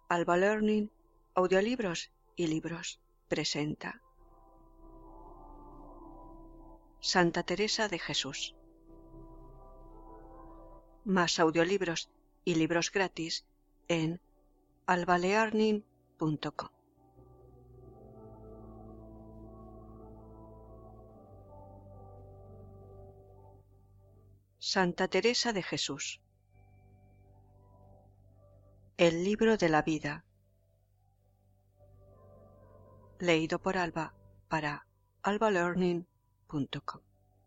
Alba Learning, audiolibros y libros presenta Santa Teresa de Jesús. Más audiolibros y libros gratis en albalearning.com. Santa Teresa de Jesús. El libro de la vida. Leído por Alba para albalearning.com.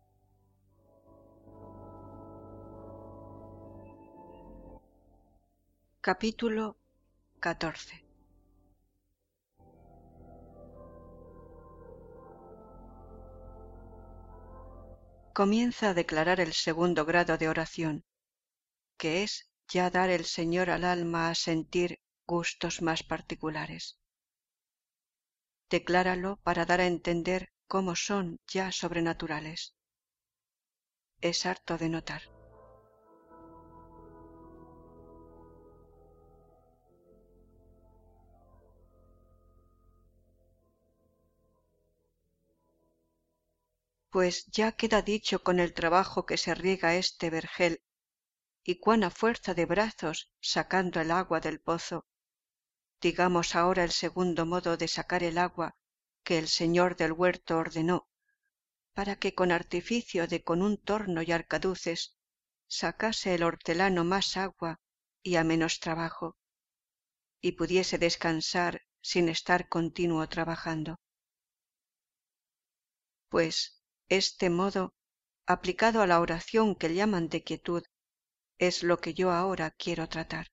Capítulo 14. Comienza a declarar el segundo grado de oración, que es ya dar el Señor al alma a sentir gustos más particulares. Decláralo para dar a entender cómo son ya sobrenaturales. Es harto de notar. Pues ya queda dicho con el trabajo que se riega este vergel, y cuán a fuerza de brazos sacando el agua del pozo. Digamos ahora el segundo modo de sacar el agua que el señor del huerto ordenó, para que con artificio de con un torno y arcaduces sacase el hortelano más agua y a menos trabajo, y pudiese descansar sin estar continuo trabajando. Pues este modo, aplicado a la oración que llaman de quietud, es lo que yo ahora quiero tratar.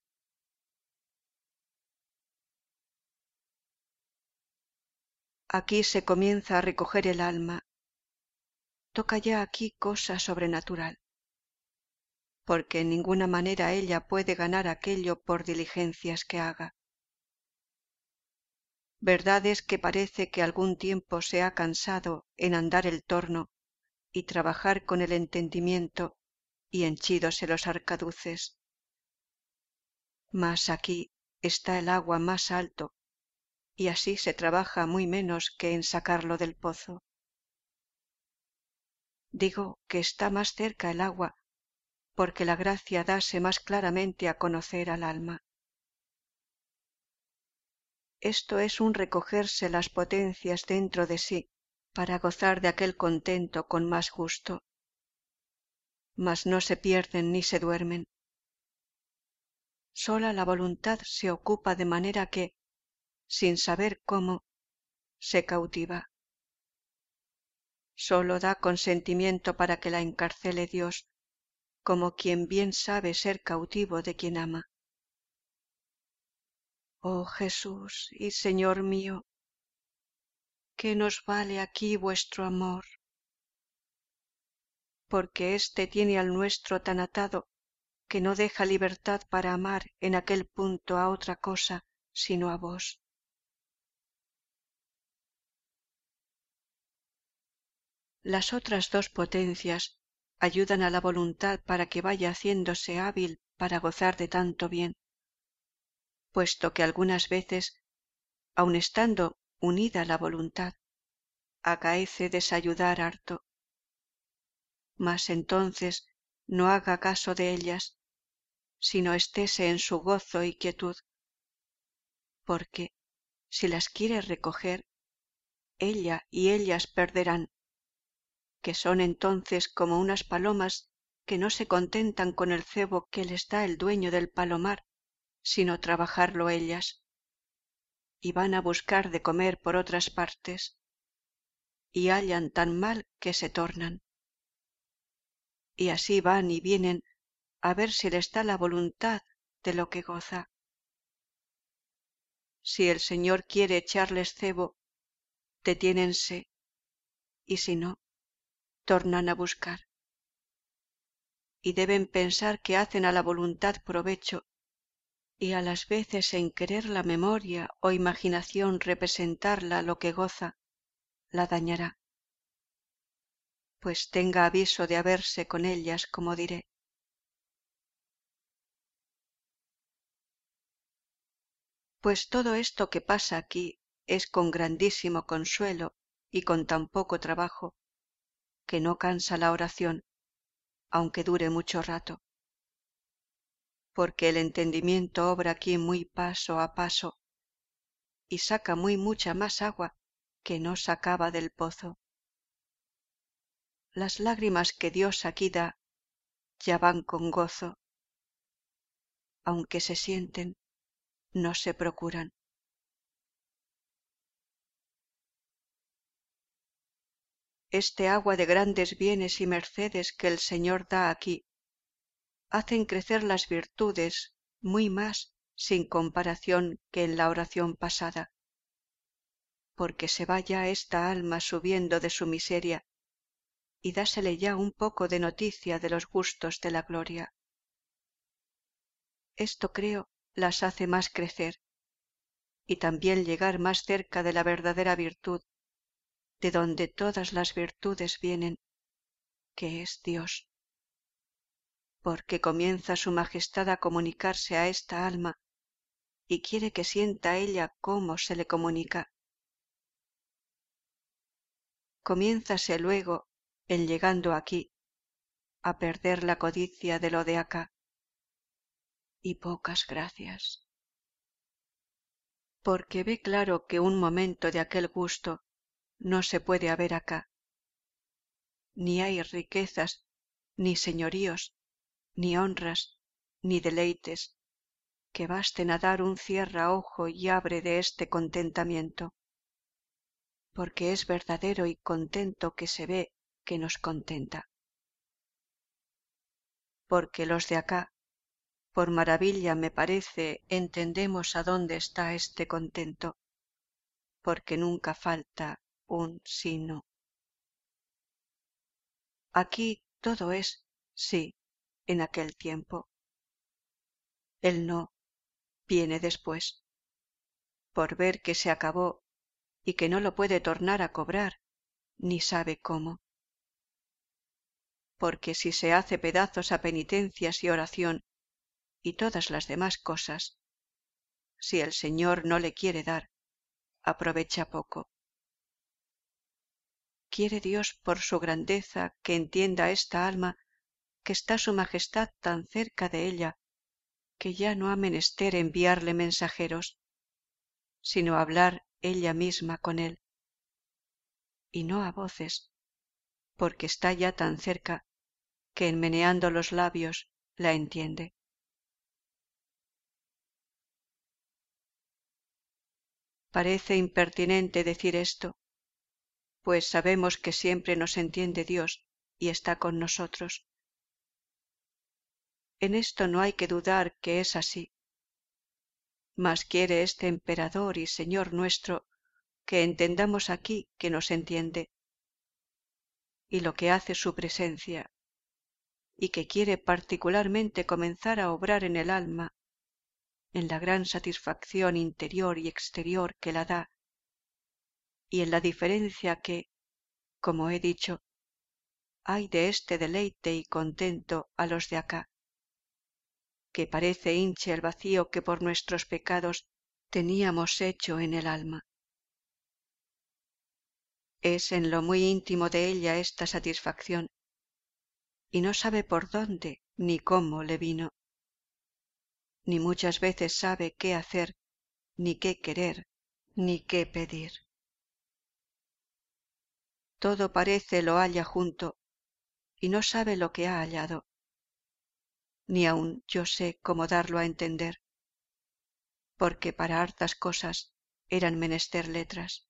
Aquí se comienza a recoger el alma. Toca ya aquí cosa sobrenatural, porque en ninguna manera ella puede ganar aquello por diligencias que haga. Verdad es que parece que algún tiempo se ha cansado en andar el torno y trabajar con el entendimiento y henchídose los arcaduces. Mas aquí está el agua más alto, y así se trabaja muy menos que en sacarlo del pozo. Digo que está más cerca el agua, porque la gracia dase más claramente a conocer al alma. Esto es un recogerse las potencias dentro de sí, para gozar de aquel contento con más gusto. Mas no se pierden ni se duermen. Sola la voluntad se ocupa de manera que, sin saber cómo, se cautiva. Sólo da consentimiento para que la encarcele Dios, como quien bien sabe ser cautivo de quien ama. Oh Jesús y Señor mío, ¿qué nos vale aquí vuestro amor? Porque éste tiene al nuestro tan atado que no deja libertad para amar en aquel punto a otra cosa sino a vos. Las otras dos potencias ayudan a la voluntad para que vaya haciéndose hábil para gozar de tanto bien, puesto que algunas veces, aun estando unida la voluntad, acaece desayudar harto. Mas entonces no haga caso de ellas, sino estése en su gozo y quietud, porque si las quiere recoger, ella y ellas perderán, que son entonces como unas palomas que no se contentan con el cebo que les da el dueño del palomar, sino trabajarlo ellas, y van a buscar de comer por otras partes, y hallan tan mal que se tornan. Y así van y vienen a ver si les da la voluntad de lo que goza. Si el Señor quiere echarles cebo, detiénense, y si no, tornan a buscar. Y deben pensar que hacen a la voluntad provecho, y a las veces en querer la memoria o imaginación representarla lo que goza, la dañará. Pues tenga aviso de haberse con ellas, como diré. pues todo esto que pasa aquí es con grandísimo consuelo y con tan poco trabajo, que no cansa la oración, aunque dure mucho rato, porque el entendimiento obra aquí muy paso a paso y saca muy mucha más agua que no sacaba del pozo. Las lágrimas que Dios aquí da ya van con gozo, aunque se sienten, no se procuran. Este agua de grandes bienes y mercedes que el Señor da aquí, hacen crecer las virtudes muy más sin comparación que en la oración pasada, porque se va ya esta alma subiendo de su miseria y dásele ya un poco de noticia de los gustos de la gloria. Esto creo las hace más crecer y también llegar más cerca de la verdadera virtud, de donde todas las virtudes vienen, que es Dios, porque comienza su majestad a comunicarse a esta alma y quiere que sienta ella cómo se le comunica. Comiénzase luego, en llegando aquí, a perder la codicia de lo de acá. Y pocas gracias. Porque ve claro que un momento de aquel gusto no se puede haber acá. Ni hay riquezas, ni señoríos, ni honras, ni deleites, que basten a dar un cierra ojo y abre de este contentamiento, porque es verdadero y contento que se ve que nos contenta. Porque los de acá, por maravilla me parece, entendemos a dónde está este contento, porque nunca falta un sí no. Aquí todo es sí en aquel tiempo. El no viene después, por ver que se acabó y que no lo puede tornar a cobrar, ni sabe cómo. Porque si se hace pedazos a penitencias y oración y todas las demás cosas, si el Señor no le quiere dar, aprovecha poco. Quiere Dios por su grandeza que entienda esta alma que está su majestad tan cerca de ella, que ya no ha menester enviarle mensajeros, sino hablar ella misma con él, y no a voces, porque está ya tan cerca que en meneando los labios la entiende. Parece impertinente decir esto, pues sabemos que siempre nos entiende Dios y está con nosotros. En esto no hay que dudar que es así. Mas quiere este emperador y Señor nuestro que entendamos aquí que nos entiende, y lo que hace su presencia, y que quiere particularmente comenzar a obrar en el alma, en la gran satisfacción interior y exterior que la da, y en la diferencia que, como he dicho, hay de este deleite y contento a los de acá, que parece hinche el vacío que por nuestros pecados teníamos hecho en el alma. Es en lo muy íntimo de ella esta satisfacción, y no sabe por dónde ni cómo le vino, ni muchas veces sabe qué hacer, ni qué querer, ni qué pedir. Todo parece lo halla junto, y no sabe lo que ha hallado, ni aun yo sé cómo darlo a entender, porque para hartas cosas eran menester letras.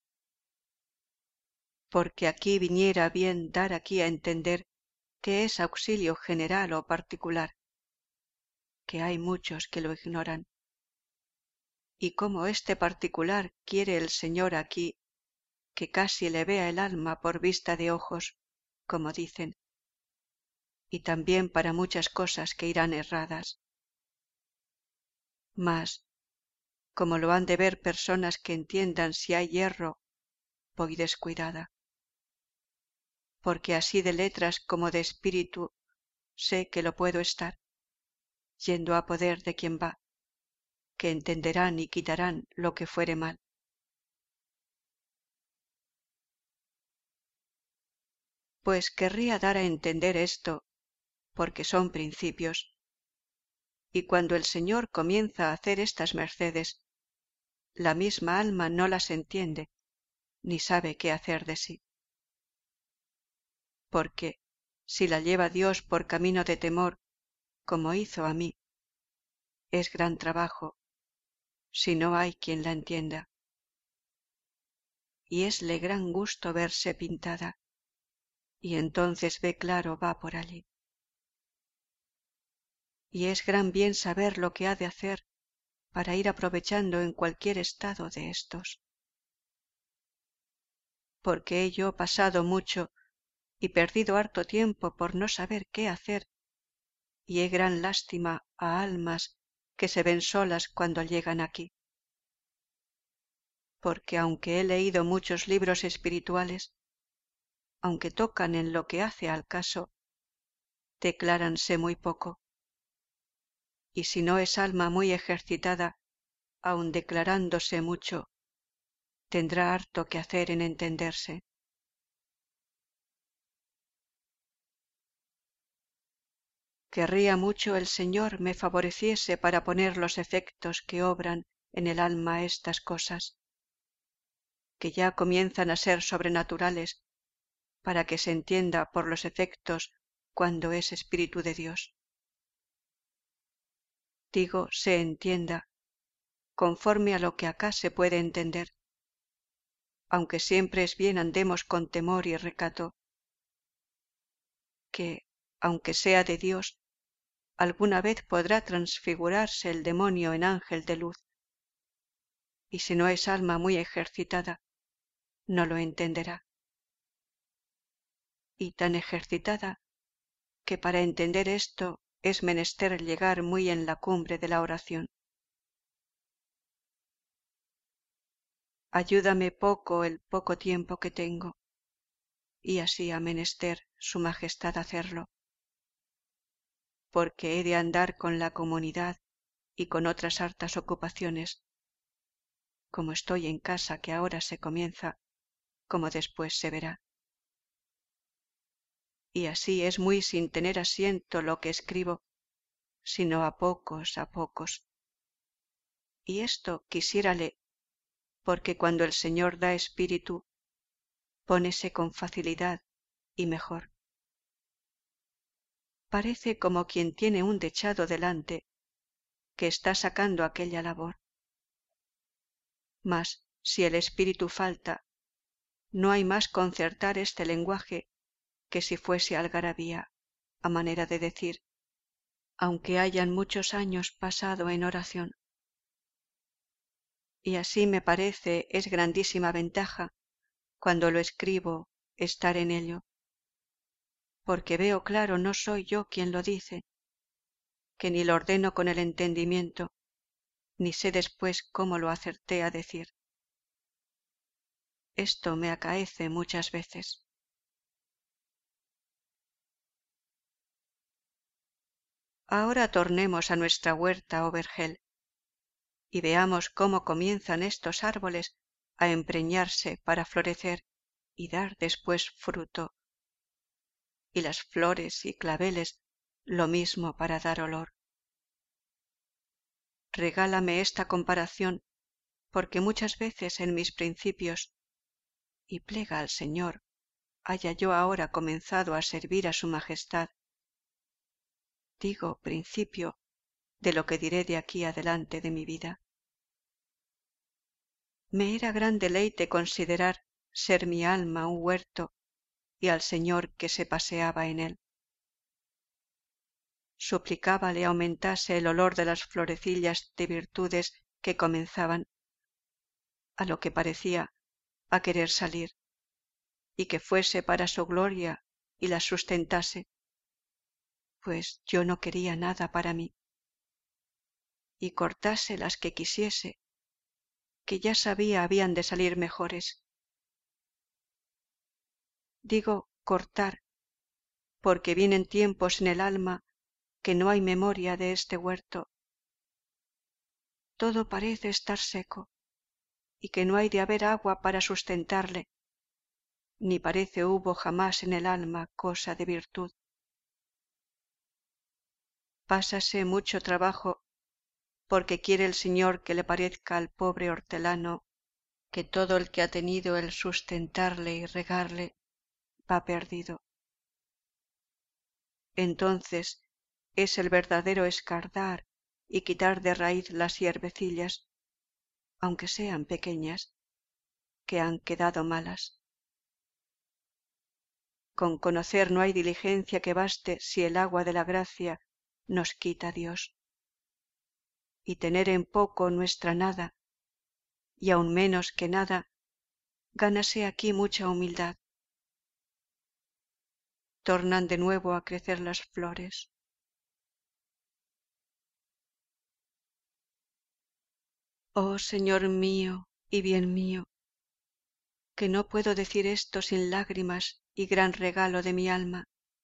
Porque aquí viniera bien dar aquí a entender que es auxilio general o particular, que hay muchos que lo ignoran, y como este particular quiere el Señor aquí que casi le vea el alma por vista de ojos, como dicen, y también para muchas cosas que irán erradas. Mas, como lo han de ver personas que entiendan si hay hierro, voy descuidada, porque así de letras como de espíritu sé que lo puedo estar, yendo a poder de quien va, que entenderán y quitarán lo que fuere mal. Pues querría dar a entender esto, porque son principios, y cuando el Señor comienza a hacer estas mercedes, la misma alma no las entiende, ni sabe qué hacer de sí. Porque, si la lleva Dios por camino de temor, como hizo a mí, es gran trabajo, si no hay quien la entienda. Y esle gran gusto verse pintada, y entonces ve claro va por allí. Y es gran bien saber lo que ha de hacer para ir aprovechando en cualquier estado de estos. Porque he yo pasado mucho y perdido harto tiempo por no saber qué hacer, y he gran lástima a almas que se ven solas cuando llegan aquí. Porque aunque he leído muchos libros espirituales, aunque tocan en lo que hace al caso, decláranse muy poco. Y si no es alma muy ejercitada, aun declarándose mucho, tendrá harto que hacer en entenderse. Querría mucho el Señor me favoreciese para poner los efectos que obran en el alma estas cosas, que ya comienzan a ser sobrenaturales, para que se entienda por los efectos cuando es Espíritu de Dios. Digo, se entienda, conforme a lo que acá se puede entender, aunque siempre es bien andemos con temor y recato, que, aunque sea de Dios, alguna vez podrá transfigurarse el demonio en ángel de luz, y si no es alma muy ejercitada, no lo entenderá. Y tan ejercitada, que para entender esto es menester llegar muy en la cumbre de la oración. Ayúdame poco el poco tiempo que tengo, y así ha menester su majestad hacerlo, porque he de andar con la comunidad y con otras hartas ocupaciones, como estoy en casa que ahora se comienza, como después se verá. Y así es muy sin tener asiento lo que escribo, sino a pocos, a pocos. Y esto quisiérale, porque cuando el Señor da espíritu, pónese con facilidad y mejor. Parece como quien tiene un dechado delante, que está sacando aquella labor. Mas si el espíritu falta, no hay más concertar este lenguaje que si fuese algarabía, a manera de decir, aunque hayan muchos años pasado en oración. Y así me parece es grandísima ventaja, cuando lo escribo, estar en ello, porque veo claro no soy yo quien lo dice, que ni lo ordeno con el entendimiento, ni sé después cómo lo acerté a decir. Esto me acaece muchas veces. Ahora tornemos a nuestra huerta o vergel, y veamos cómo comienzan estos árboles a empreñarse para florecer y dar después fruto, y las flores y claveles lo mismo para dar olor. Regálame esta comparación, porque muchas veces en mis principios, y plega al Señor, haya yo ahora comenzado a servir a su majestad. Digo principio de lo que diré de aquí adelante de mi vida. Me era gran deleite considerar ser mi alma un huerto y al Señor que se paseaba en él. Suplicábale aumentase el olor de las florecillas de virtudes que comenzaban, a lo que parecía, a querer salir, y que fuese para su gloria y las sustentase, pues yo no quería nada para mí, y cortase las que quisiese, que ya sabía habían de salir mejores. Digo cortar, porque vienen tiempos en el alma que no hay memoria de este huerto, todo parece estar seco, y que no hay de haber agua para sustentarle, ni parece hubo jamás en el alma cosa de virtud. Pásase mucho trabajo, porque quiere el Señor que le parezca al pobre hortelano que todo el que ha tenido el sustentarle y regarle va perdido. Entonces es el verdadero escardar y quitar de raíz las hierbecillas, aunque sean pequeñas, que han quedado malas. Con conocer no hay diligencia que baste si el agua de la gracia nos quita Dios. Y tener en poco nuestra nada, y aun menos que nada, gánase aquí mucha humildad. Tornan de nuevo a crecer las flores. Oh Señor mío y bien mío, que no puedo decir esto sin lágrimas y gran regalo de mi alma,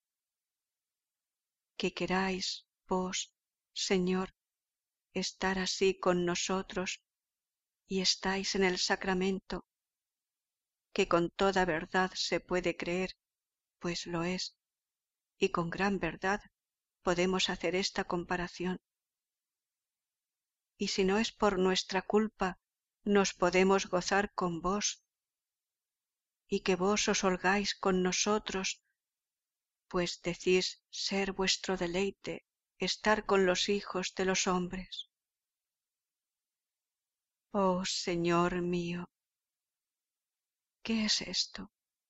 que queráis, vos, Señor, estar así con nosotros y estáis en el sacramento, que con toda verdad se puede creer, pues lo es, y con gran verdad podemos hacer esta comparación. Y si no es por nuestra culpa, nos podemos gozar con vos, y que vos os holgáis con nosotros, pues decís ser vuestro deleite estar con los hijos de los hombres. Oh Señor mío, ¿qué es esto?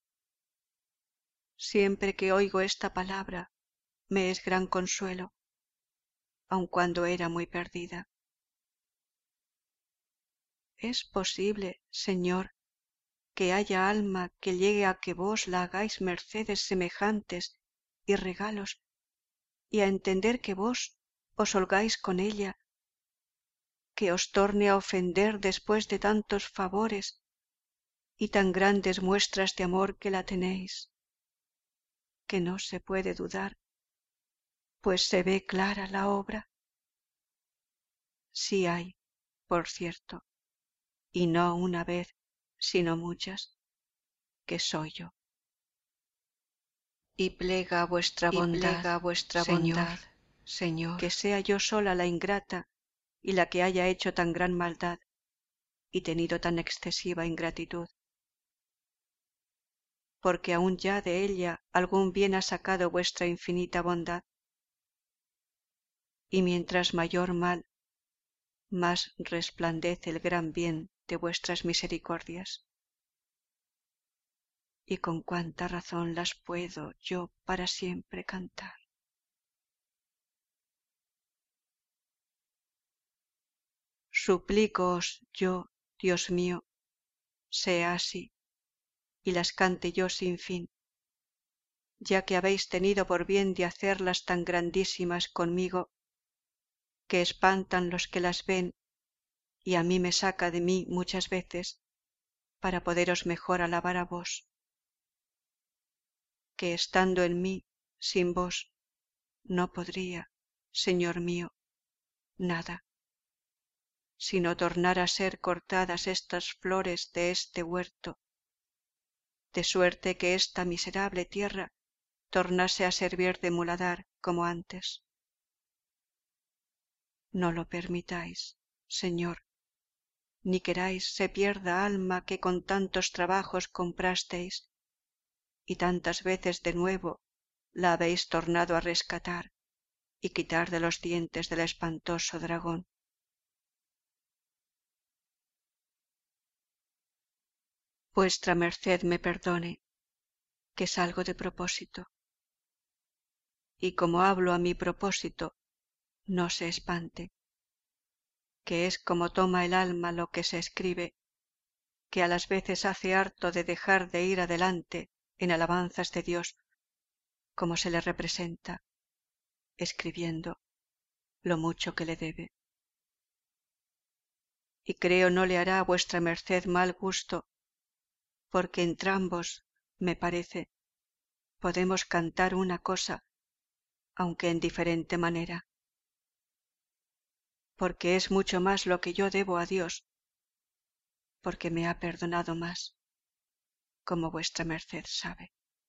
Siempre que oigo esta palabra me es gran consuelo, aun cuando era muy perdida. ¿Es posible, Señor, que haya alma que llegue a que vos la hagáis mercedes semejantes y regalos, y a entender que vos os holgáis con ella, que os torne a ofender después de tantos favores y tan grandes muestras de amor que la tenéis, que no se puede dudar, pues se ve clara la obra? Sí hay, por cierto, y no una vez, sino muchas, que soy yo. Y plega vuestra bondad, Señor, que sea yo sola la ingrata y la que haya hecho tan gran maldad y tenido tan excesiva ingratitud, porque aun ya de ella algún bien ha sacado vuestra infinita bondad, y mientras mayor mal, más resplandece el gran bien de vuestras misericordias. Y con cuánta razón las puedo yo para siempre cantar. Suplícoos yo, Dios mío, sea así, y las cante yo sin fin, ya que habéis tenido por bien de hacerlas tan grandísimas conmigo, que espantan los que las ven, y a mí me saca de mí muchas veces, para poderos mejor alabar a vos, que estando en mí, sin vos, no podría, Señor mío, nada, sino tornar a ser cortadas estas flores de este huerto, de suerte que esta miserable tierra tornase a servir de muladar como antes. No lo permitáis, Señor, ni queráis se pierda alma que con tantos trabajos comprasteis, y tantas veces de nuevo la habéis tornado a rescatar y quitar de los dientes del espantoso dragón. Vuestra merced me perdone, que salgo de propósito, y como hablo a mi propósito, no se espante, que es como toma el alma lo que se escribe, que a las veces hace harto de dejar de ir adelante en alabanzas de Dios, como se le representa, escribiendo lo mucho que le debe. Y creo no le hará a vuestra merced mal gusto, porque entrambos, me parece, podemos cantar una cosa, aunque en diferente manera. porque es mucho más lo que yo debo a Dios, porque me ha perdonado más, como vuestra merced sabe.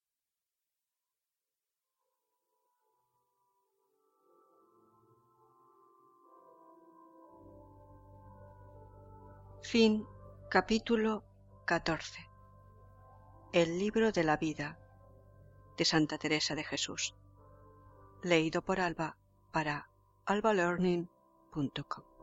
Fin. Capítulo 14. El libro de la vida de Santa Teresa de Jesús. Leído por Alba para albalearning.com.